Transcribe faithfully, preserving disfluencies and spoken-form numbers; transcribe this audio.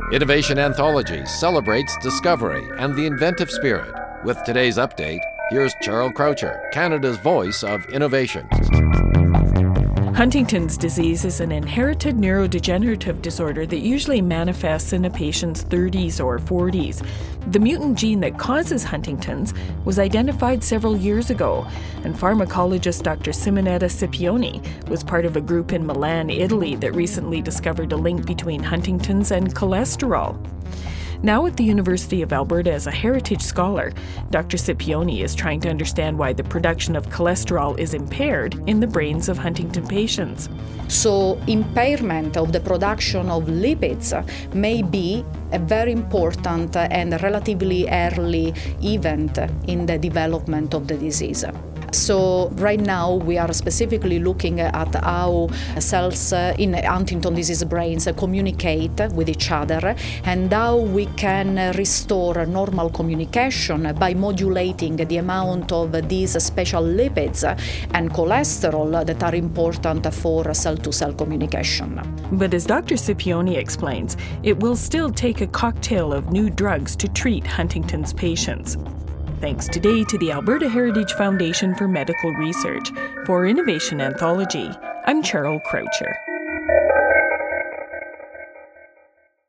Innovation Anthology celebrates discovery and the inventive spirit. With today's update, here's Cheryl Croucher, Canada's voice of innovation. Huntington's disease is an inherited neurodegenerative disorder that usually manifests in a patient's thirties or forties. The mutant gene that causes Huntington's was identified several years ago, and pharmacologist Doctor Simonetta Scipioni was part of a group in Milan, Italy that recently discovered a link between Huntington's and cholesterol. Now at the University of Alberta as a heritage scholar, Doctor Scipioni is trying to understand why the production of cholesterol is impaired in the brains of Huntington patients. So impairment of the production of lipids may be a very important and relatively early event in the development of the disease. So right now we are specifically looking at how cells in Huntington disease brains communicate with each other and how we can restore normal communication by modulating the amount of these special lipids and cholesterol that are important for cell-to-cell communication. But as Doctor Scipioni explains, it will still take a cocktail of new drugs to treat Huntington's patients. Thanks today to the Alberta Heritage Foundation for Medical Research. For Innovation Anthology, I'm Cheryl Croucher.